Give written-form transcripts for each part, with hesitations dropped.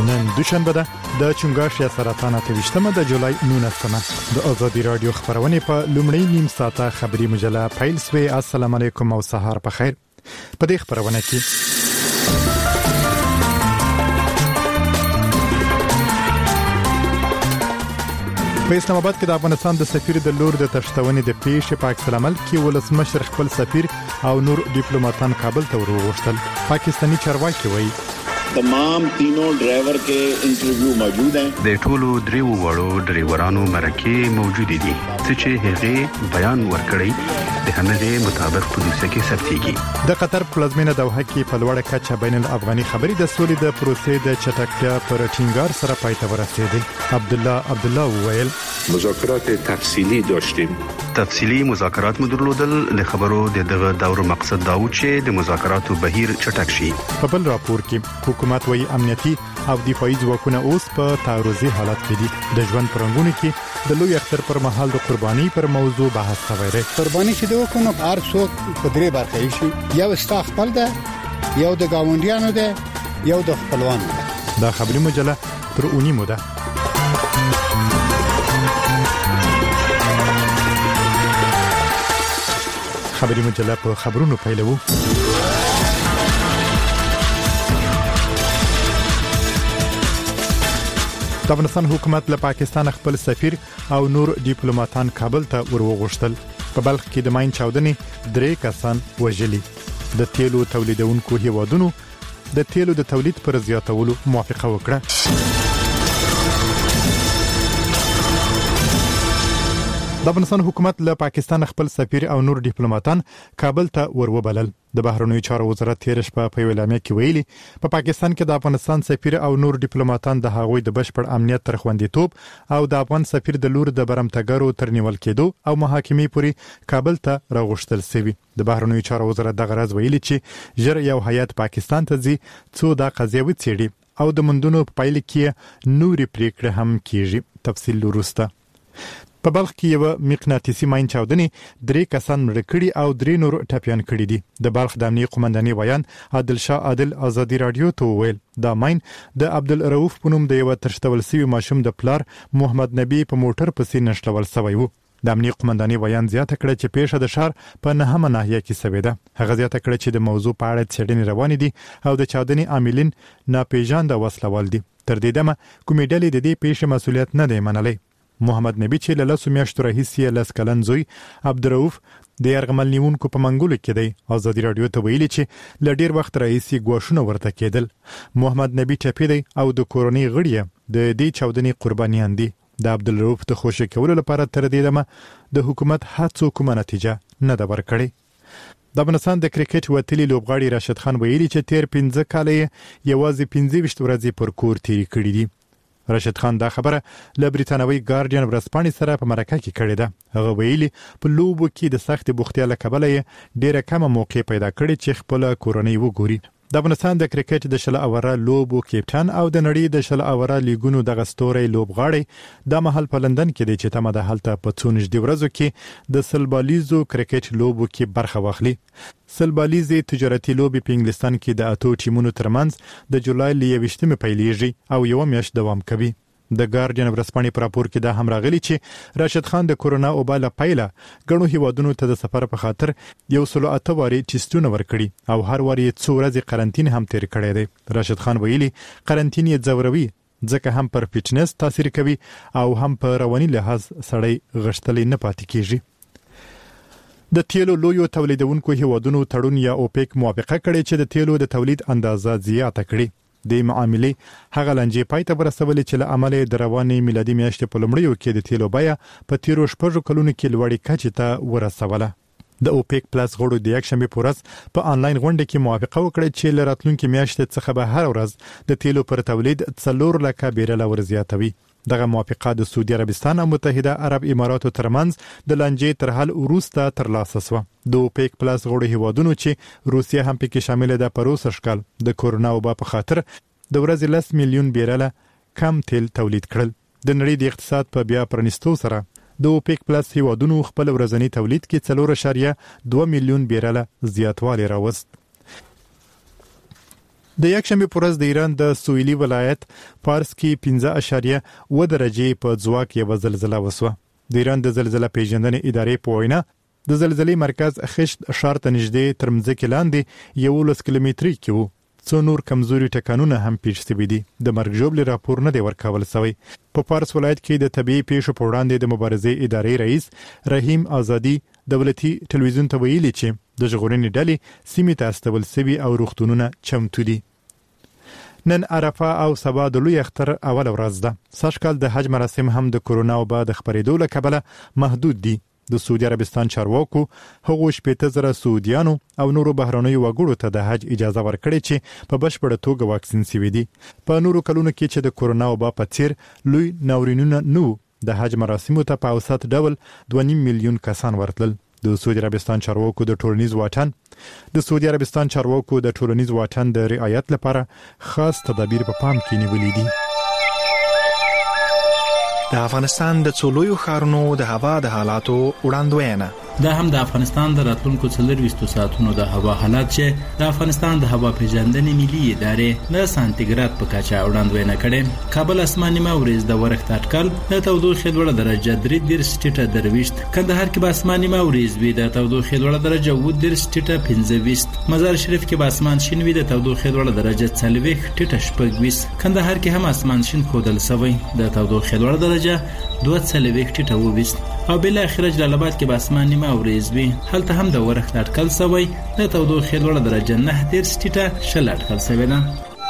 نن دوشنبه ده د چنګاښ یا سرطان 28 د جولای 19 د ازادي رادیو خبرونه په لومړی نیم ساعته خبري مجله پیل سوی. السلام علیکم او سهار په خیر. په دې خبرونه کې په اسلام آباد کې د افغانستان د سفیر د لور د تشتونې د پیښې په عکس العمل کې ولسمشر خپل سفیر او نور ډیپلوماټان کابل ته ورغوښتل. پاکستانی چارواکي وایي तमाम तीनों ड्राइवर के इंटरव्यू मौजूद हैं. د ټولو دریو وړو ډرایورانو مرکه موجود دي چې هغه بیان ورکړي د همغه مطابق پولیسو کې ثبتېږي. د قطر پلازمینه دوحه کې په لوړه کچه بین الافغاني خبري د سولې د پروسې د چټکتیا پر ټینګار سره پای ته ورسېدل. عبدالله وویل مذاکرات تفصیلی داشتیم. تفصیلی مذاکرات مدرلودل له خبرو دغه دور مقصد دا و چې د مذاکراتو بهیر چټک شي. په بل راپور کې حکومت وايي امنیتي او دفاعي ځواکونه اوس په تعرضي حالت کې دي. د ژوند پرنګونو کې د لوی اختر پر مهال د قرباني پر موضوع بحث شوی دی. قرباني چې دوی کوم هر څوک په درې برخې شي، یو ستا خپل ده، یو د گاونډیانو ده، یو د خپلوانو ده. دا خبري مجله تر اونۍ موده خبري مجله په خبرونو پیلوو. د افغانستان حکومت له پاکستان خپل سفیر او نور ډیپلوماټان کابل ته ورغوښتل. په بلخ کې د ماین چاودنې 3 کسان وژلي. د تیلو تولیدونکو هیوادونو د تیلو د تولید پر زیاتولو موافقه وکړه. د افغانستان حکومت له پاکستان خپل سفیر او نور ډیپلوماټان کابل ته وروبلل. د بهرنیو چارو وزارت تیر شپه په ویلامه کې ویلي په پاکستان کې د افغانستان سفیر او نور ډیپلوماټان د هغوی د بشپړ امنیت تر خوندیتوب او د افغان سفیر د لور د برمتګرو تر نیول کېدو او محاکمې پورې کابل ته راغوښتل شوی. د بهرنیو چارو وزارت د غرض ویلي چې ژر یو هیئت پاکستان ته ځي څو دا قضیه وڅېړي او د مندونو په پایل کې نوري پریکړه هم کیږي. تفصیل وروسته. په بلخ کې یو مقناطیسي ماین چاودنې 3 کسان مړ کړي او 3 نور ټپيان کړي دي. د بلخ د امنیه قومندانۍ بیان عادل شاه عادل ازادي رادیو ته ویل دا ماین د عبدالرؤف په نوم د یو ترشتول سوي ماشوم د پلار محمد نبی په موټر پسې نشلول شوی وو. د امنیه قومندانۍ بیان زیاته کړه چې پیښه د ښار په نهمه ناحیه کې شوې ده. هغه زیاته کړه چې د موضوع په اړه څېړنې روانې دي او د چاودنې عاملین ناپېژانده وسلوال دي. تر دې دمه کومې ډلې د دې پیښې مسؤلیت نه دی منلی. محمد نبی چې له 10 میاشتو راهیسې له کلن زوی عبدالرؤف د يرغمل نیونکو په منګولو کې دی. ازادي رادیو ته ویلي چې له ډیر وخت راهیسې ګواښونه ورته کېدل. محمد نبی ټپي دی او د کورونی غړي د دې چاودنې قربانیان دي. د عبدالرؤف د خوشی کولو لپاره تر دې دمه د حکومت هڅو کومه نتیجه نه ده ورکړې. د افغانستان د کرکټ وتلی لوبغاړي راشد خان ویلي چې تیر 15 کال یوازې 15 ورځې پر کور تیری کړې دي. راشد خان دا خبره له بریتانوي ګارډین ورځپاڼې سره په مرکه کې کړې ده. هغه ویلي په لوبو کې د سخت بوختیا له کبله ډیره کمه موقع پیدا کړې چې خپل کورنۍ وګوري. د افغانستان د کرکټ د شل اوره لوبو کیپټن او د نړۍ د شل اوره لیګونو د غستوري لوبغاړي د محل په لندن کې د چتمه د حالت په څونج دی ورځو کې د سلبالیزو کرکټ لوبو کې برخه واخلي. سلبالیزي تجارتي لوبي په انګلستان کې د اتو ټیمونو ترمنځ د جولای 21 پیلېږي او یو میاشت دوام کوي. د ګارډین ورځپاڼې په راپور کې دا هم راغلي چې راشد خان د کورونا وبا له پیله غنو هیوادونو ته د سفر په خاطر 108 واري چستونه ورکړي او هر واري 2 ورځې قرنټین هم تیر کړی دی. راشد خان ویلي قرنټین یې ضروري ځکه هم پر فټنس تاثیر کوي او هم په رواني لحاظ سړی غشتلې نه پاتې کیږي. د تیلو لویو تولیدونکو هیوادونو تړون یا اوپیک موافقه کړې چې د تیلو د تولید اندازه زیاته کړي. د معاملې هغه لنجې پای ته ورسولې چې له عمله د رواني میلادي میاشتې په لومړیو کې د تیلو بیه په تیرو 6 کلونو کې لوړې کچې ته ورسوله. د اوپیک پلس غړو د یک شنبه پورس په آنلاین غونډه کې موافقه وکړه چې له راتلونکي میاشتې څخه به هر ورځ د تیلو پر تولید 4 لک بیرل ورزیاتوي. دغه موافقه د سعودي عربستان او متحده عرب اماراتو ترمنځ د لنجې تر حل وروسته ترلاسه شوه. د اوپیک پلس غړو هیوادونو چې روسیه هم پکې شامل ده په روسي شکل د کورونا وبا په خاطر د ورځې 10 میلیون بیرل کم تیل تولید کړل. د نړۍ د اقتصاد په بیا پرانیستو سره د اوپیک پلس هیوادونو خپل ورځنی تولید کې 4.2 میلیون بیرل زیاتوالی راوست. د یکشنبه پر ورځ د ایران د سویلي ولایت فارس کې 5.1 درجه په ځواک یو زلزلہ وسوه. د ایران د زلزلہ پیژندنې ادارې په وینا د زلزلې مرکز خشت ښار ته نږدې تر مځکې لاندې 11 کیلومتري کې وو. څو نور کمزوري ټکانونه هم پیښ شوي دي. د مرګ ژوبل راپور نه دی ورکول شوی. په فارس ولایت کې د طبيعي پیښو په وړاندې د مبارزې ادارې رئیس رحیم آزادی دولتي ټلویزیون ته ویلي چې د ژغورنې ډلې سیمې ته استول شوي او روغتونونه چمتو دي. نن عرفه او سبا د لوی اختر اول ورځ ده. سږکال د حج مراسم هم د کورونا وبا د خبرېدو له کبله محدود دي. د سعودي عربستان چارواکو هغو 80,000 سعودیانو او نورو بهرنیو وګړو ته د حج اجازه ورکړې چې په بشپړه توګه واکسین شوي دي. په نورو کلونو کې چې د کورونا وبا په څیر لوی ناورینونه نو د حج مراسمو ته په اوسط ډول 2.5 میلیون کسان ورتلل. د سعودي عربستان چارواکو د ټولنیز واټن د رعایت لپاره خاص تدابیر په پام کې نیولې دي. د افغانستان د څولویو ښارونو د هوا د حالاتو وړاندوینه. دا هم د افغانستان د راتلونکو 24 ساعتونو د هوا حالات چې د افغانستان د هوا پیژندنې ملي ادارې د سانتیګراد په کچه وړاندوینه کړې. کابل اسماني مورز د ورښت اټکل د تودوخې لوړه درجه 3 سټیټه درويشت. کندهار کې به اسماني مورز وي د تودوخې لوړه درجه 2 سټیټه 25. مزار شریف کې به اسمان شین وي د تودوخې لوړه درجه 40 سټیټه 26. کندهار کې هم اسمان شین ښودل شوی د تودوخې لوړه درجه 2 سټیټه 22. او بل اخر جلال آباد کې به اسماني مورز وي. هلته هم د ورښت اټکل شوی د تودوخې لوړه درجه 9 سټیټه 0 اټکل شوی ده.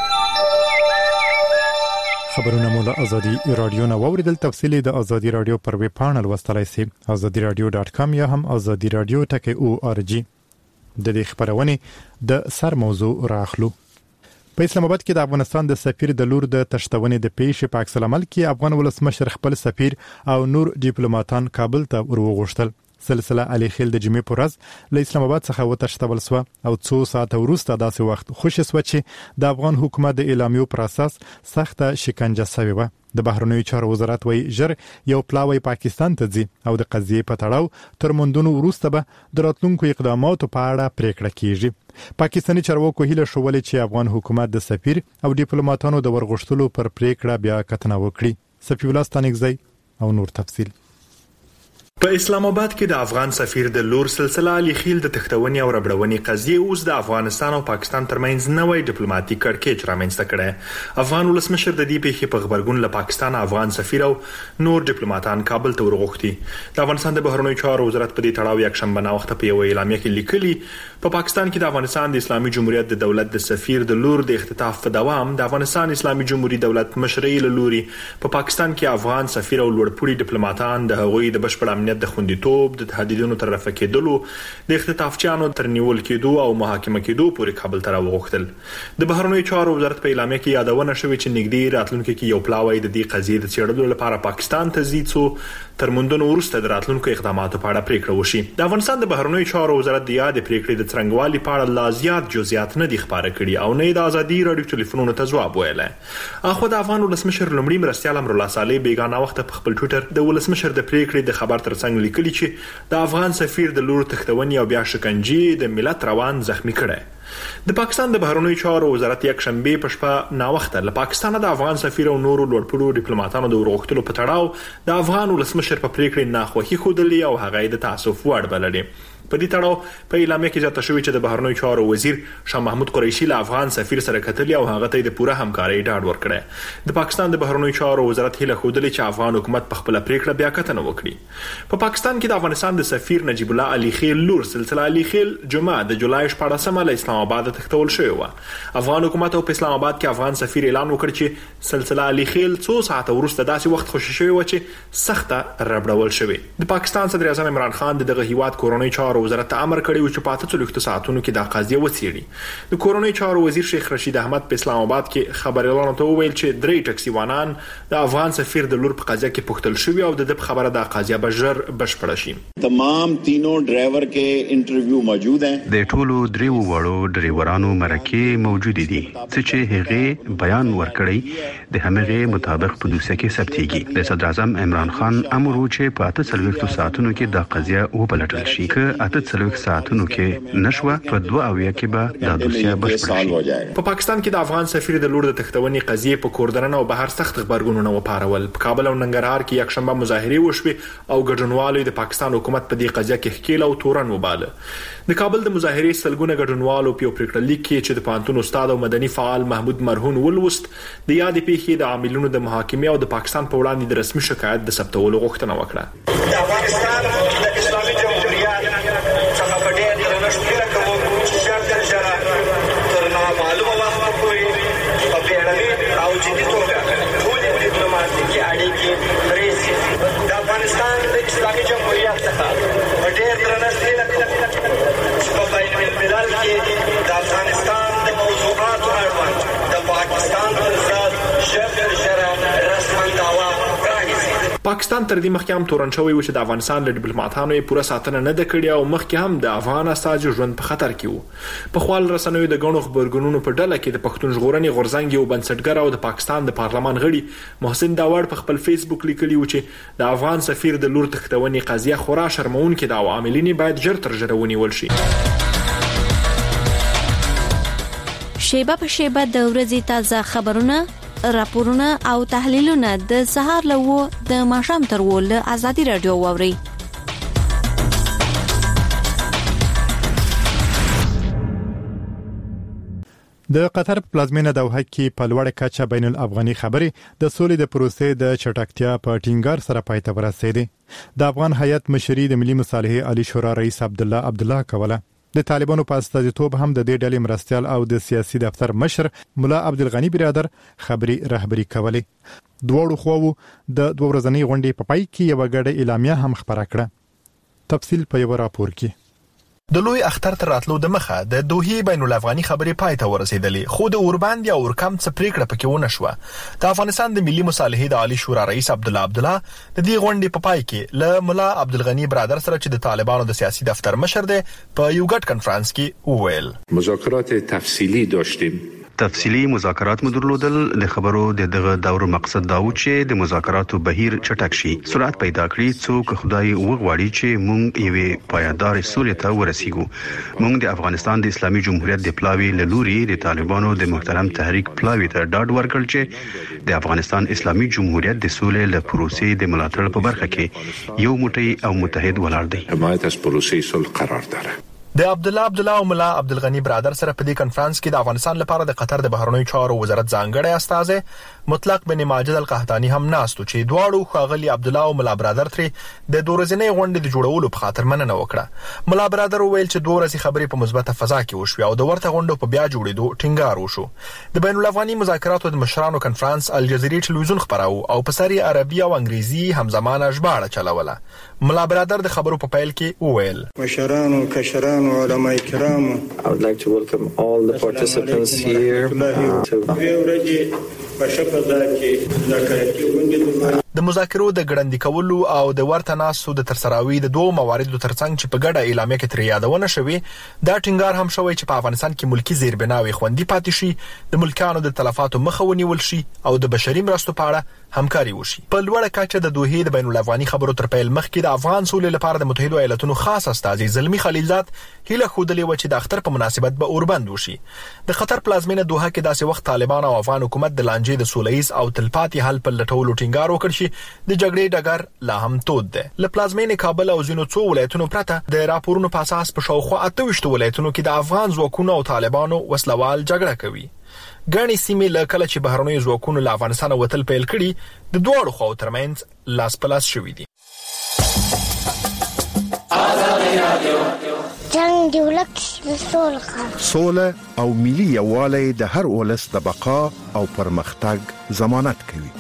خبرونه مو له ازادي رادیو نه واوریدل. تفصیلی د ازادي رادیو پر ویب پاڼه لوستلای شئ azadiradio.com یا هم azadiradio.org. د دې خبرونه د سر موضوع راخلو. په اسلام آباد کې د افغانستان د سفیر د لور د تشتونې د پیښې په عکس العمل کې افغان ولسمشر خپل سفیر او نور ډیپلوماټان کابل ته ورغوښتل. سلسله علي خیل د جمعې پر ورځ له اسلام آباد څخه وتښتول شو او 2 ساعته وروسته داسې وخت خوشی شو چې د افغان حکومت د اعلامیو پر اساس سخته شکنجه شوی و. د بهرنیو چارو وزارت وایي ژر یو پلاوی پاکستان ته ځي او د قضیې په تړاو تر موندونو وروسته به د راتلونکو اقداماتو په اړه پریکړه کیږي. پاکستاني چارواکو هیله شولې چې افغان حکومت د سفیر او ډیپلوماټانو د ورغښتلو پر پریکړه بیا کتنه وکړي. صفی الله ستانګزی او نور تفصیل. په اسلام آباد کې د افغان سفیر د لور سلسله علي خیل د تختونې او ربړونې قضیه اوس د افغانستان او پاکستان ترمنځ نوې ډیپلوماټیک کړکېچ رامنځته کړي. افغان ولسمشر د دې پیښې په خبرګون له پاکستان افغان سفیر او نور ډیپلوماټان کابل ته ورغوښتي. د افغانستان د بهرنیو چارو وزارت په دې تړاو یک شنبه وخت په یو اعلامیه کې لیکلي په پاکستان کې د افغانستان د اسلامي جمهوریت د دولت د سفیر د لور د اختطاف په دوام د افغانستان اسلامي جمهوریت دولت مشرۍ له لوري په پاکستان کې افغان سفیر او لوړپوړي ډیپلوماټان د هغوی د بشپړ امنیت د خوندیتوب د تهدیدونو تر رفع کېدلو د اختطافچیانو تر نیول کېدو او محاکمه کېدو پورې کابل ته راوغوښتل. د بهرنیو چارو وزارت په اعلامیه کې یادونه شوې چې نږدې راتلونکو کې یو پلاوی د دې قضیې د څېړلو لپاره پاکستان ته ځي څو تر موندنو وروسته د راتلونکو اقداماتو په اړه پریکړه وشي. د افغانستان د بهرنیو چارو وزارت د یاد پریکړې د څرنګوالي په اړه لا زیات جزئیات نه دي خبره کړي او نه د ازادي رادیو ټلیفونونو ته ځواب ویلی. اخو د افغان ولسمشر لومړي مرستیال امرالله صالح بیگانه وخت په خپل ټویټر د ولسمشر د پریکړې د خبر ترڅنګ لیکلي چې د افغان سفیر د لور تختونې او بیا شکنجې د ملت روان زخمی کړي. د پاکستان د بهرنیو چارو وزارت یک شنبه په شپه نا وخت له پاکستان د افغان سفیر او نورو لوړپوړو ډیپلوماټانو د ورغښتلو په تړاو د افغان ولسمشر په پریکړې ناخوښي ښودلې او هغه د تاسف وړ بللې. په دې تړاو په اعلامیه کې ځکه شوی چې د بهرنیو چارو وزیر شاه محمود قریشي له افغان سفیر سره کتلې او هغه ته د پوره همکارۍ ډاډ ورکړی. د پاکستان د بهرنیو چارو وزارت هیله ښودلې چې افغان حکومت په خپل پریکړه بیا کتنه وکړي. په پاکستان کې د افغانستان د سفیر نجیب الله علي خیل لور سلسله علي خیل جمعه د جولای 14 له اسلام آباد تختول شوی و. افغان حکومت په اسلام آباد کې افغان سفیر اعلان وکړ چې سلسله علي خیل 2 ساعته وروسته داسې وخت خوشی شوی و چې سخته ربړول شوی. د پاکستان صدر اعظم عمران خان دغه هیواد کورونی چارو وزارت امر کړی چې په 48 ساعتونو کې د قضیه وڅېړي. د کورونی چارو وزیر شیخ رشید احمد په اسلام آباد کې خبريالانو ته وویل چې 3 ټکسي وانان د افغان سفیر د لور په قضیه کې پوښتل شوی او د خبره د قضیه به ژر بشپړه شي. تمام تینوں ډرایور کې انټرویو موجود ہیں. د ټولو دریو وړو ډرایورانو مرکه موجود دي چې هغه بیان ورکړي د همغه مطابق په دوسیه کې ثبتېږي. د صدر اعظم عمران خان امر وکړ چې په 48 ساعتونو کې د قضیه وبلټل شي. که 48 ساعتونو کې نشوه په 2 اویا کې به د دوسیه بشپړ شي. په پاکستان کې د افغان سفیر د لور د تختونې قضیې په کوردنن او بهر سخت خبرګونونه وپارول. په کابل او ننګرهار کې یکشنبه مظاهره وشوه او ګډونوالو د پاکستان حکومت په دې قضیه کې ښکیل او تورن وباله. د کابل د مظاهره سلګونه ګډونوالو په پریکړه لیک کې چې د پانتون استاد او مدني فعال محمود مرهون ولوست د یاد پیښې د عاملونو د محاکمې او د پاکستان په وړاندې د رسمي شکایت د ثبتولو غوښتنه وکړه. د افغانستان د اسلامي جمهوریت څخه په ډېر درنښت کوم چې ژر تر نامعلومه وخته پورې په بیړني او جدي توګه ټولې ډیپلوماټیکي اړیکې پرې د افغانستان د اسلامي جمهوریت څخه په ډېر درنښت کوم چې په بین الملل کې د افغانستان د موضوعاتو اړوند د پاکستان پر ضد ژر رسما دعوا پرانیزي. پاکستان تر دې مخکې هم تورن شوی و چې د افغانستان له ډیپلوماټانو یې پوره ساتنه نه د کړې او مخکې هم د افغان استازو ژوند په خطر کې و. په خپل رسنیو د غونو خبرګونونو په ډله کې د پښتون ژغورنې غورځنګ یو بنسټګر او د پاکستان د پارلمان غړي محسن داوړ په خپل فیسبوک لیکلی و چې د افغان سفیر د لور تختونې قضیه خورا شرمونکې ده او عاملین باید ژر تر ژره ونیول شي. شیبه په شیبه د ورځې تازه خبرونه، راپورونه او تحلیلونه د سهار لوو د ماښام تر ول ازادي رادیو ووري. د قطر پلازمینه دوحه کې په لوړ کچه بین الافغاني خبري د سولې د پروسې د چټکتیا په ټینګار سره پای ته ورسېده. د افغان هیئت مشري د ملي مصالحې عالی شورا رئیس عبدالله کوله. د طالبانو په استازیتوب هم د دې ډلې مرستيال او د سیاسي دفتر مشر مولا عبدالغنی برادر خبري رهبری کوله. دوړو خواو د 2 ورځنۍ غونډې په پای کې یو غړې اعلامیه هم خبره کړه. تفصیل په یو راپور کې. د لوی اختر تر راتلو د مخه د دوحې بین الافغاني خبرې پای ته ورسېدلې، خو د اورباند یا اورکم څخه پریکړه پکې ونه شوه. د افغانستان د ملي مصالحې د عالی شورا رئیس عبدالله د دې غونډې په پای کې له مولا عبدالغنی برادر سره چې د طالبانو د سیاسي دفتر مشر دی په یو ګډ کنفرانس کې وویل مذاکرات تفصیلی داشتیم. تفصیلی مذاکرات مدرلودل د خبرو دغه دور مقصد دا و چې د مذاکراتو بهیر چټک شي، سرعت پیدا کړي، څوک خدای وغواړي چې موږ یو پایدار سولې ته ورسیږو. موږ د افغانستان د اسلامي جمهوریت د پلاوی لوري د طالبانو د محترم تحریک پلاوی ته ډاډ ورکړ چې د افغانستان اسلامي جمهوریت د سولې له پروسې د ملاتړ په برخه کې یو موټی او متحد ولاړ دی. حمایت از پروسې صلح قرار داره. د عبدالله او مولا عبدالغنی برادر سره په دې کنفرانس کې د افغانستان لپاره د قطر د بهرنیو چارو وزارت ځانګړی استازی مطلق بن ماجد القحطانی هم ناستو چې دواړو ښاغلي عبدالله او مولا برادر ترې د 2 ورځې غونډې د جوړولو په خاطر مننه وکړه. مولا برادر وویل چې 2 ورځې خبرې په مثبته فضا کې وشوې او د ورته غونډو په بیا جوړېدو ټینګار وشو. د بین الافغاني مذاکراتو د مشرانو کنفرانس الجزیرې ټلویزیون خبراو او په سری عربي او انګریزي همزمانه ژباړه چلوله. مولا برادر د خبرو په پیل کې وویل مشرانو کشرانو علماء I would like to welcome all the participants here د مذاکرو د ګړندې کولو او د ورته ناسو د ترسراوي د 2 مواردو ترڅنګ چې په ګډه اعلامیه کې تر یادونه شوې، دا ټینګار هم شوی چې په افغانستان کې ملکی زیربناوي خوندي پاتې شي، د ملکانو د تلفاتو مخه ونیول شي او د بشري مرستو په اړه همکاري وشي. په لوړه کچه د دوحې د بین الافغاني خبرو تر پیل مخکې د افغان سولې لپاره د متحده ایالاتونو خاص استازي زلمی خلیلزاد هیله خوده و چې د اختر په مناسبت به اوربند وشي. د قطر پلازمینه دوحه کې داسې وخت طالبان او افغان حکومت د لانجې د سولهیز او تلپاتي حل په لټولو ټینګار وکړ چې د جګړې ډګر لا هم تود دی. له پلازمینه کابل او ځینو څو ولایتونو پرته د راپورونو په اساس په شاوخوا 28 ولایتونو کې د افغان ځواکونو او طالبانو وسلوال جګړه کوي. ګڼې سیمې له کله چې بهرنیو ځواکونو له افغانستان وتل پیل کړي د دواړو خواو ترمنځ لاس په لاس شوي دي. جنگ دی ولک سوله او ملي یووالی د هر ولس د بقا او پرمختګ ضمانت کوي.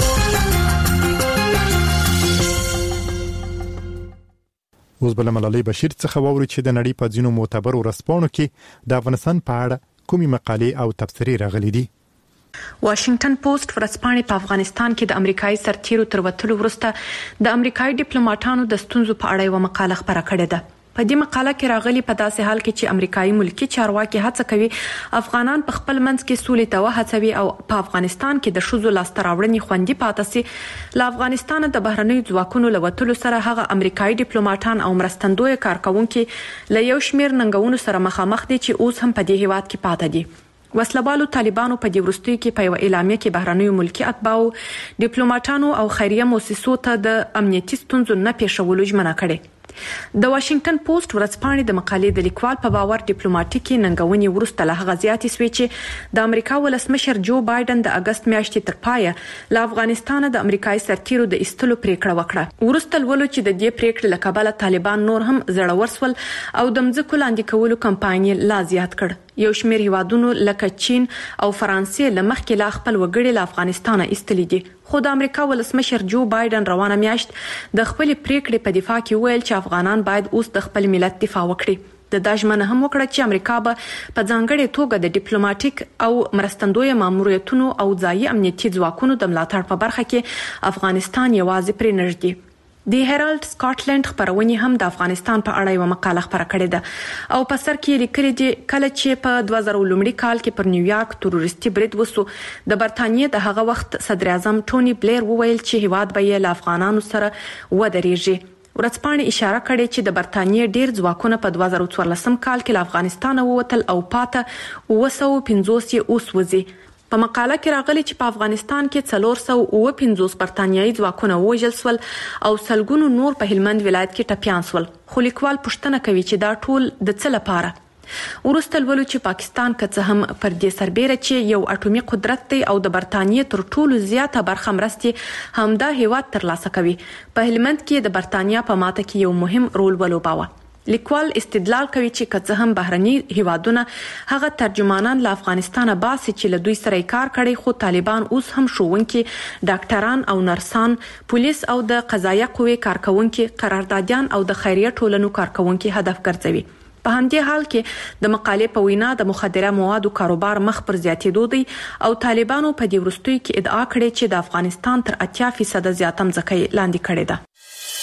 اوس بل ملالۍ بشیر څخه ووري چې د نړۍ په ځینو معتبرو ورځپاڼو کې د افغانستان په اړه کومي مقالې او تبصرې راغلي دي. واشنگټن پوسټ ورځپاڼې په افغانستان کې د امریکایي سرتیرو تر وتلو وروسته د امریکایي ډیپلوماټانو د ستونزو په اړه یو مقاله خپره کړې ده. په دې مقاله کې راغلي په داسې حال کې چې امریکایي ملکی چارواکي هڅه کوي افغانان په خپل منځ کې سولې ته وهڅوي او په افغانستان کې د ښځو لاسته راوړنې خوندي پاتې سي. له افغانستان د بهرنیو ځواکونو له وتلو سره هغه امریکایي ډیپلوماټان او مرستندوی کارکونکي له یو شمېر ننګونو سره مخامخ دي چې اوس هم په دې هیواد کې پاتې دي. وسلوالو طالبانو په دې وروستیو کې په یو اعلامیه کې بهرنیو ملکی اتباعو ډیپلوماټانو او خیریه مؤسسو ته د امنیتي ستونزو نه پیښولو ژمنه کړې. د واشنگټن پوسټ ورځپاڼې د مقالې د لیکوال په باور ډیپلوماټیکي ننګونې وروسته له هغه زیاتې سوې چې د امریکا ولسمشر جو بایدن د اگست میاشتې تر پایه له افغانستان د امریکایي سرتیرو د ایستلو پریکړه وکړه. وروسته لولو چې د دې پریکړې له کبله طالبان نور هم زړور سول او د مځکو لاندې کولو کمپاین لا زیات کړ. یو شمېر هیوادونو لکه چین او فرانسې له مخکې لا خپل وګړي له افغانستانه ایستلي دي. خو د امریکا ولسمشر جو بایدن روانه میاشت د خپل پریکړې په دفاع کې ویل چې افغانان باید اوس د خپل ملت دفاع وکړي. د داژمنه هم وکړه چې امریکا به په ځانګړې توګه د ډیپلوماټیک او مرستندوی ماموریتونو او ځایي امنیتي ځواکونو د ملاتړ په برخه کې افغانستان یوازې پرې نږدي. د هیرالد سکاټلند خبرونه هم د افغانستان په اړه یو مقاله خبره کړې ده او په سر کې لیکلي دي کله چې په 2000 کال کې پر نیویارک تروریستي برید وسو د برتانیې د هغه وخت صدر اعظم ټونی بلیر وویل چې هیواد به یې له افغانانو سره ودرېږي. ورځپاڼې اشاره کړې چې د برتانیې ډیر ځواکونه په 2014 کال کې له افغانستان ووتل او پاته 250 اوس وځي. په مقاله کې راغلي چې په افغانستان کې 450 برتانیایي ځواکونه وژل سول او سلګونو نور په هلمند ولایت کې ټپيان سول. خو لیکوال پوښتنه کوي چې دا ټول د څه لپاره؟ ورسته ولولو چې پاکستان که څه هم پر دې سربېره چې یو اټومي قدرت دی او د برتانیې تر ټولو زیاته برخه مرستې همدا هیواد ترلاسه کوي، په هلمند کې د برتانیا په ماته کې یو مهم رول ولوباوه. لیکوال استدلال کوي چې که څه هم بهرني هیوادونه هغه ترجمانان له افغانستانه باسي چې له دوی سره کار کړي، خو طالبان اوس هم ښوونکي، ډاکټران او نرسان، پولیس او د قضایه قوې کارکونکي، قراردادیان او د خیریه ټولنو کارکونکي هدف ګرځوي. په همدې حال کې د مقالې په وینا د مخدره موادو کاروبار مخ پر زیاتېدو دی او طالبانو په دې وروستیو کې ادعا کړې چې د افغانستان تر 80% زیاته مځکه لاندې کړې ده.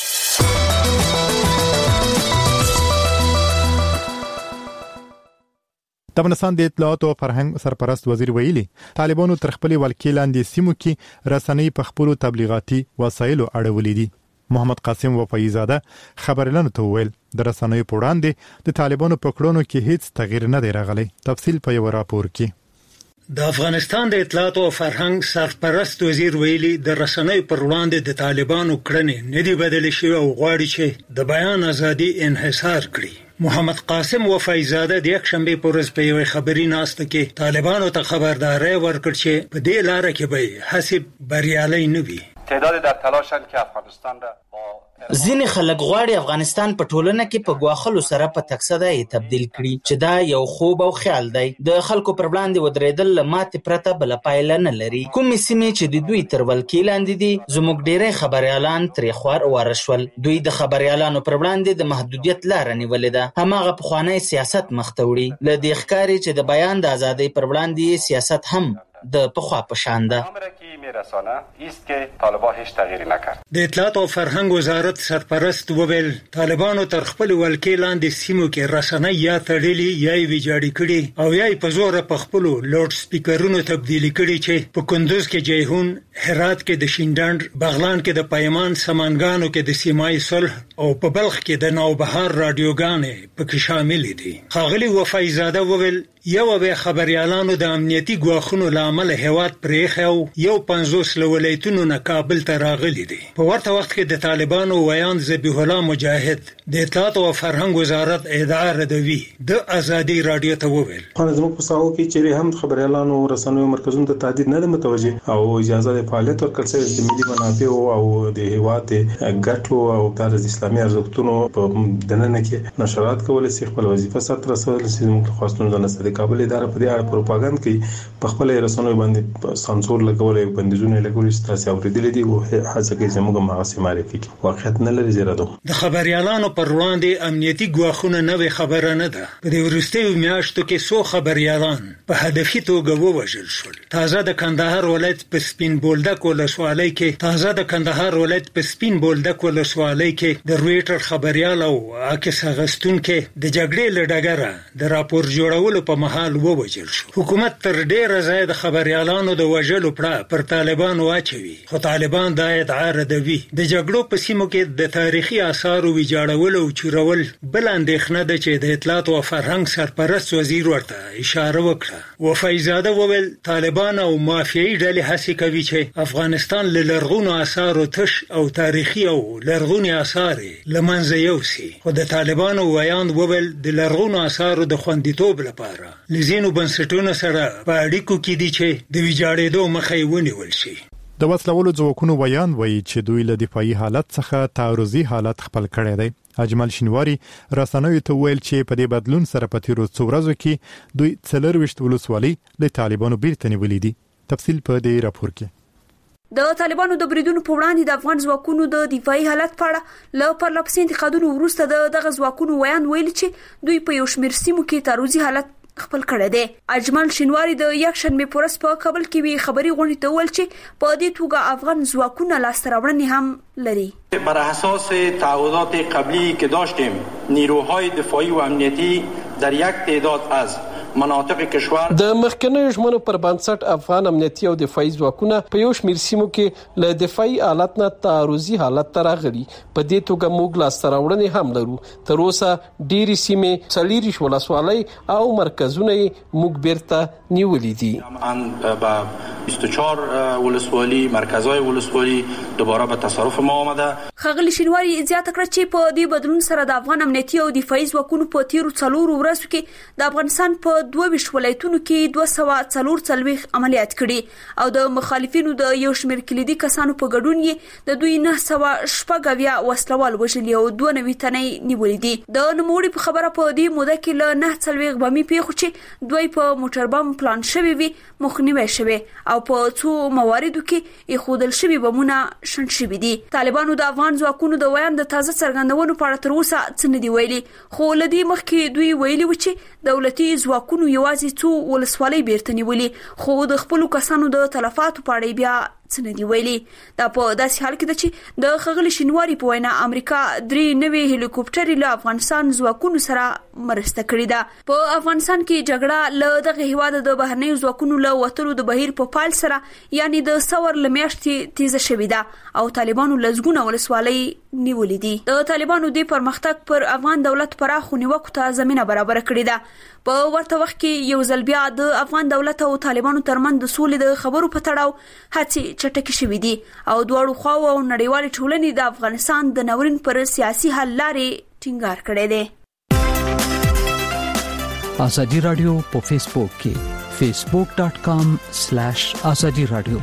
د افغانستان د اطلاعات او فرهنګ سرپرست وزیر ویلي طالبانو تر خپل ولکې لاندې سیمو کې رسنۍ په خپل تبلیغاتي وسایلو اړولې دي. محمد قاسم وفایزاده خبرلنو ته ویل د رسنۍ په وړاندې د طالبانو په کړنو کې هیڅ تغییر نه دی راغلی. تفصیل په یو راپور کې. د افغانستان د اطلاعات او فرهنګ سرپرست وزیر ویلي د رسنۍ پر وړاندې د طالبانو کړنې نه دی بدل شي او غواړي چې د بیان ازادي انحصار کړي. محمد قاسم وفایزاده د یک شنبه په ورځ په یو خبري ناسته کې طالبانو ته خبرداري ورکړ چې په دې لار کې به حسب بریالي نه وي. تعداد در تلاشن که افغانستان را ځینې خلک غواړي افغانستان په ټولنه کې په غواخلو سره په تکسده یې تبدیل کړي چې دا یو خوب او خیال دی. د خلکو پر وړاندې ودرېدل له ماتې پرته بل پایله نه لري. کومې سیمې چې د دوی تر ولکې لاندې دي زموږ ډېری خبريالان ترې خوار ورشول. دوی د خبريالانو پر وړاندې د محدودیت لار نیولې ده. هماغه پخوانی سیاست مخ ته وړي. له دې ښکاري چې د بیان د ازادۍ پر وړاندې سیاست هم د پخوا په شان ده. د اطلاعات او فرهنګ وزارت سرپرست وویل طالبانو تر خپل ولکې لاندې سیمو کې رسنۍ یا تړلې یا ویجاړې کړي او یا په زور په خپل لوډ سپیکرونو تبدیل کړي چې په کندوز کې جیهون، هرات کې د شینډنډ، بغلان کې د پیمان، سمنګانو کې د سیمای صلح او په بلخ کې د نوبهار رادیوګانې پکې شامل دي. ښاغلي وفایزاده وویل یو به خبريالانو د امنیتي ګواښونو لامل هیواد پرېخو یو 50 ولایتونو نه کابل ته راغلي دي. په ورته وخت کې د طالبانو ویان ذبیح الله مجاهد د اطلاعات او فرهنګ وزارت ادعا ردوي د ازادي رادیو ته وویل زموږ په ساحو کې چې هم خبريالانو رسنیو مرکزونو ته تعدید نه متوجه او اجازه د فعالیت ورکړل شوی د ملي منافع او د هیواد ګټو او د اسلامي ارزښتونو په دننه کې نشرات کول سي خپل وظیفه سره رسول سي. موږ خاصنو نه د کابل اداره په دې اړه پروپاګاندا کوي، په خپل رسنیو باندې سانسور لګول او بندیزونه لګول ستاسو اوریدل دي او هڅه کوي چې موږ مغاسي معرفي کوي. واقعیت نه لري زیاده د خبريالانو پر وړاندې امنیتي ګواښونه نه خبره نه ده. په دې وروستیو میاشتو کې څو خبريالان په هدفي توګه ووژل شول. تازه د کندهار ولایت په سپین بولدک ولسوالۍ کې تازه د کندهار ولایت په سپین بولدک ولسوالۍ کې د رويټر خبريال او عکس اخیستونکو د جګړې له ډګره د راپور جوړولو په محل ووجل شو. حکومت تر ډیره ځای د خبريالانو د وژلو پر طالبان واچوي، خو طالبان دا ادعا ردوي. د جګړو په سیمو کې د تاریخي آثارو ویجاړول او چورول بل اندېښنه ده چې د اطلاعات او فرهنګ سرپرست وزیر ورته اشاره وکړه. وفایزاده وویل طالبان او مافیایي ډلې هڅه کوي چې افغانستان له لرغونو آثارو تش او تاریخي او لرغوني آثار لمنځه یوسي. خو د طالبانو ویاند وویل د لرغونو آثارو د خوندیتوب لپاره لزینو بنسټونو سره په اړیکو کې دي چې د ویجاړېدو مخه یې ونیول شي. د وسلوالو ځواکونو ویاند وایي چې دوی له دفاعي حالت څخه تعرضي حالت خپل کړی دی. اجمل شینواری رسنیو ته ویل چې په دې بدلون سره په تیرو څو ورځو کې دوی 24 ولسوالۍ له طالبانو بیرته نیولې دي. تفصیل په دې راپور کې. د طالبانو د بریدونو په وړاندې د افغان ځواکونو د دفاعي حالت په اړه له پرلپسې انتقادونو وروسته دغه ځواکونو ویاند ویل چې دوی په یو شمېر سیمو کې تعرضي حالت خپل کړی دی. اجمل شینواری د یکشنبه پورس په کابل کې وی خبري غونډې ته ول چې په دې توګه افغان ځواکونه لاستراوړنې هم لري. بر اساس تعهدات قبلی که داشتیم نیروهای دفاعی و امنیتی در یک تعداد از مناطق کشور د مخکنیو ژمنو پر بنسټ افغان امنیتي او دفاعي ځواکونه په یو شمېر سیمو کې له دفاعي حالت نه تعرضي حالت ته راغلي. په دې توګه موږ لاستراوړنې هم لرو. تر اوسه ډېری سیمې 24 ولسوالۍ او مرکزونه موږ بیرته نیولې دي. با 24 ولسوالۍ مرکزهای ولسوالۍ دوباره به تصرف ما آمده. خغلی شینواری زیاته کړه چې په دې بدلون سره د افغان امنیتي او دفاعي ځواکونو په تیرو 4 ورځو کې د افغانستان په 22 ولایتونو کې 244 عملیات کړي او د مخالفینو د یو شمېر کلیدي کسانو په ګډون یې د دوی 990 وسلوال وژلي او 92 تنې نیولې دي. د نوموړي په خبره په دې موده کې له 9 بمي پیښو چې دوی په موټر بم پلان شوی وي مخنیوي شوی او په څو مواردو کې خودل شوی بمونه شنډ شوی دي. طالبانو د افغان ځواکونو د ویاند د تازه څرګندونو په اړه تر اوسه څه نه دی ویلي، خو لدی مخکې دوی ویلي و چې دولتي ځواکونو یوازې څو ولسوالۍ بیرته نیولې، خو د خپل کسانو د تلفاتو په اړه بیا څه نه دی ویلي. دا په داسې حال کې ده چې د خغلی شینواری په وینا امریکا 3 نوي هلیکوپټر له افغانستان ځواکونو سره مرسته کړې ده. په افغانستان کې جګړه له دغه هیواد د بهرنیو ځواکونو له وټلو د بهیر په پال سره یعنی د ثور لمیاشتې تیزه شوې ده او طالبانو لزګونه ولسوالۍ نیولې دي. د طالبانو د پرمختګ پر افغان دولت پراخو نیوکو ته زمينه برابر کړې ده. په ورته وخت کې یو ځل بیا د افغان دولت او طالبانو ترمنځ د سولې د خبرو په تړاو هڅې چټکې شوې دي او دواړو خواو او نړیوال ټولنې د افغانستان د ناورین پر سیاسي حل لارې ټینګار کړی دی. ازادي رادیو په فیسبوک کې facebook.com/ازادي رادیو.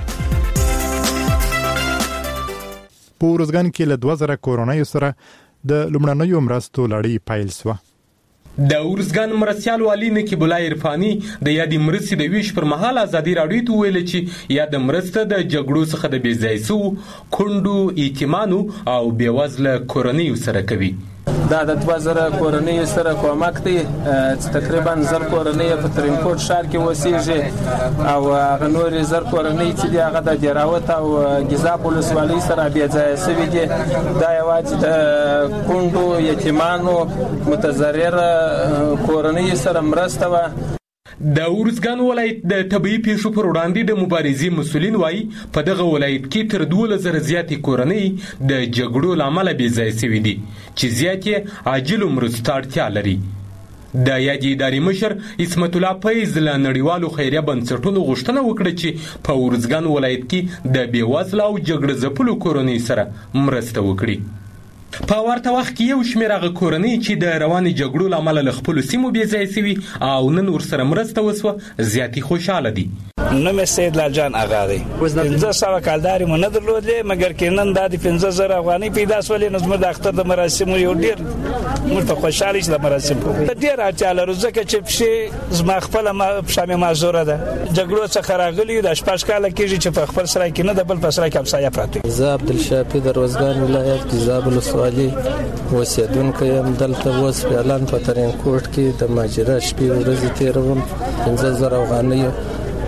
په ورځګان کې له 2000 کورونایو سره د لومړنیو مرستو لړۍ پیل شوه. د ورزګان مرستيال والی نقیب الله عرفاني د یادې مرستې د ویش پر مهال ازادي راډیو ته ویل چې یاد مرسته د جګړو څخه د بیځایسو کندو ایتمانو او بیوزله کورنیو سره کوي. دا د 2000 کورنۍ سره کومک دی تقریبا 1000 کورنۍ په ترینکوټ ښار کې وسیږي او هغه نور 1000 کورنۍ چې دی هغه د جراوت او غذا ولسوالۍ سره بیا ځای سوي دي. دا یوازې د کندو یتیمانو متضرر کورنۍ سره مرسته و. د ورزګان ولایت د طبي پیښو پر وړاندې د مبارزې مسولین وایي په دغه ولایت کې تر 2000 زیاتې کورنۍ د جګړو لامل بې ځای شوي دي چې زیاتې عاجل مرستو اړتیا لري. د یادې ادارې مشر اسمت الله فیض له نړیوالو خیریه بنسټونو غوښتنه وکړه چې په ورزګان ولایت کې د بېوزله او جګړه ځپلو کورنۍ سره مرسته وکړي. په ورته وخت کې یو شمېر هغه کورنۍ چې د روانې جګړو له امله له خپلو سیمو بې ځای شوي او نن ورسره مرسته وسوه زیاتې خوشحاله دي. نوم سید لال جان آغا دی 1500 کالداري مو نه درلودلې مګر کې نن د 15000 افغانۍ پیدا سولې نو زموږ د اختر د مراسمو یو ډیر موږ په خوشاله چې د مراسم ډیر اړتیا لرو ځکه چې په زما خپل شامه معذوره ده جګړو څخه راغلي د شپږ کال کېږي چې په خپل سره کې نه د بل په سره کې همسایه پراته. زه عبدالشافي د روزګان ولایت جزاب السوالی اوسیدونکو یم. دلته اوس فعلا په ترینکوټ کې د ماجرا شپې ورځې تیروم 15000 افغانۍ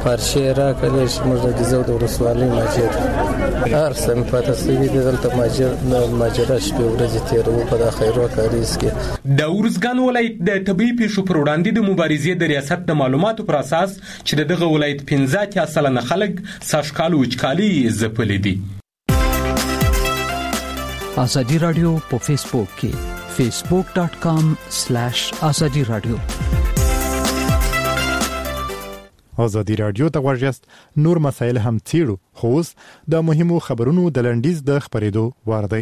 پارچې راکړې چې موږ د ګیزو د ولسوالۍ ماجر هر سم پاتې سوي دي دلته ماجر شپې ورځې تیرو په د خیرو کاریز کې. د ارزګان ولایت د طبي پیښو پر وړاندې د مبارزې د ریاست د معلوماتو پر اساس چې دغه ولایت 15% خلک ساشکال وچکالي زپلې دي. ازادي رادیو په فیسبوک کې facebook.com/ازادي رادیو. ازادي رادیو ته ورجست نور مسایل هم تیرو خو د مهمو خبرونو د لنډیز د خبرېدو وار دی.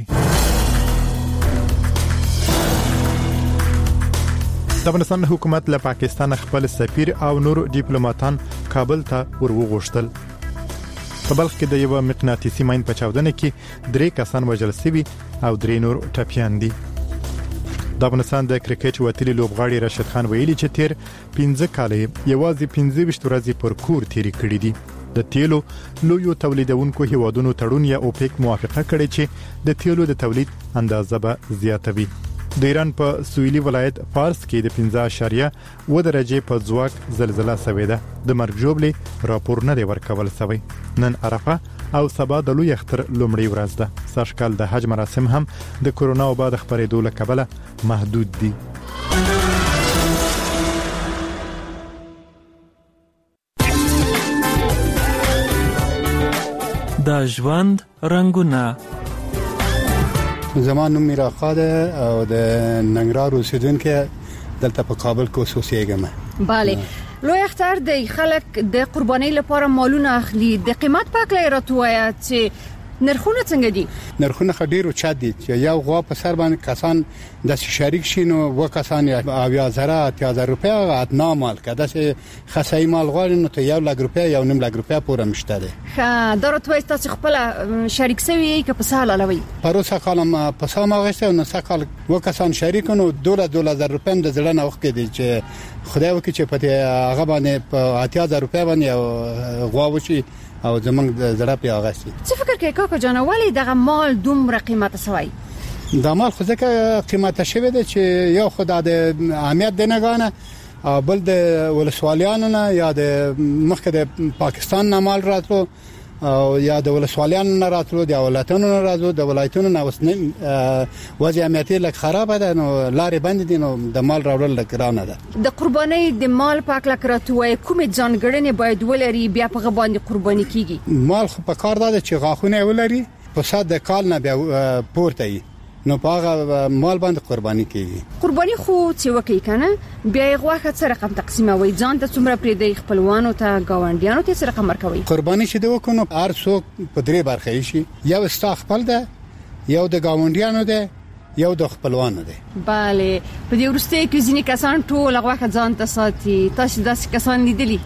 د افغانستان حکومت له پاکستان خپل سفیر او نور ډیپلوماټان کابل ته ورغوښتل. په بلخ کې د یو مقناطیسي ماین په چاودنه کې 3 کسان وژل شوي او 3 نور ټپيان دي. د افغانستان د کرکټ وتلي لوبغاړي راشد خان ویلي چې تیر 15 کال یوازې 15 ورځې پر کور تیری کړې دي. د تیلو لویو تولیدونکو هیوادونو تړون یا اوپک موافقه کړې چې د تیلو د تولید اندازه به زیاتوي. د ایران په سویلي ولایت فارس کې د 15.1 درجه په ځواک زلزلہ شوې ده. د مرګ جوړې راپور نه دی ورکول شوی. نن عرفه او سبا د لوی اختر لومړی ورځ ده. ساشکال د حج مراسم هم د کورونا او بعد خبرېدو له کبله محدود دي. د ژوند رنگونه. زمان نوم میرا خاده او د ننګرهار اوسیدونکو دلته په کابل کې اوسېږم. bale لوی اختر د خلک د قربانۍ لپاره مالونه اخلي. د قیمت په اړه راتویا چې نرخونه څنګه دي؟ نرخونه خډیر او چات دي چې یو غوا په سر باندې کسان د شریک شینو و کسان او 1000 روپیا ادنا مال کده چې خصای مال غواړي نو ته 1 لک روپیا یا 1 لک روپیا پورې مشته ده. ها درته تاسو خپل شریک سوي کې په سال علاوه پروسه کالم په سما غشته نو سکال و کسان شریکونو 2000 روپیا د ځلنه وخت کې دي چې خدای وکړي چې په هغه باندې په 8000 روپیا باندې غوا وشي او زمنګ زړه په اغاسي. څه فکر کوي کاکو جان ولی دغه مال دومره قیمته سوی؟ دا مال خو ځکه قیمته شوی دی چې یو خدای د اهمیت دی نه غانه او بل د ولسوالیانو نه یا د مخکې د پاکستان نه مال راتلو او یا د ولسوالیانو نه راتلو د ولایتونو نه راتلو د ولایتونو نه وسنه وضع امنیتي لک خراب ده نو لارې بند دي نو د مال راوړل لګرانه ده. د قربانۍ د مال پاک لکراتوي کومې ځانګړنې باید ولري بیا په باندې قرباني کیږي؟ مال خو په کار ده چې غاخونه ولري په صد د کال نه بیا پورته وي نو په هغه مال باندې قرباني کیږي. قرباني خو څه وکي کنه بیا غواخه څه رقم تقسیموي ځان ته څومره پرې د خپلوانو ته گاونډیانو ته څه رقم ورکوي؟ قرباني چې دوه کنو هر څوک په درې برخه شي یو ستا خپل ده یو د گاونډیانو ده یو د خپلوانو ده. bale په دې ورسته کې ځینې کسان ټول غواخه ځان ته ساتي. تاسو داسې کسان لیدلی؟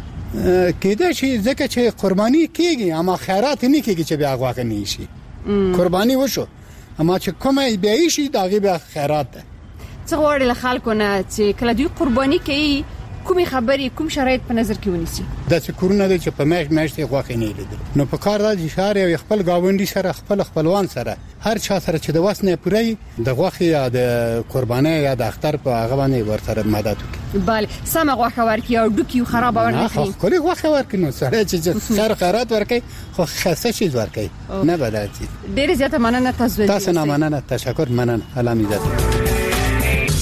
کېده چې ځکه چې قرباني کیږي اما خیرات نه کیږي چې بیا غواخه نه شي. قرباني وشو اما چې کومه بیا شي داغه بیا خیرات ده. څه غواړي له خلکو نه چې کله دوی قرباني کوي کومي خبري کوم شرایط په نظر کې ونیسي؟ د څکورونه د چې په میاشتې غواخې نه لیدل نو په کار راځي شهر یو خپل گاونډي سره خپلوان سره هر چا سره چې د وسنه پوری د غواخې یا د قرباني یا د اختر په هغه باندې ورسره مدد وکړي. bale سم غواخه ورکی او ډوکی خراب ورنه خو کله غواخه ورکی نو سره چې خیر خیرات ورکی خو خاصه شي ورکی نه بداتي. ډیر زیاته مننه تاسو نه مننه تشکر مننه علامه عزت.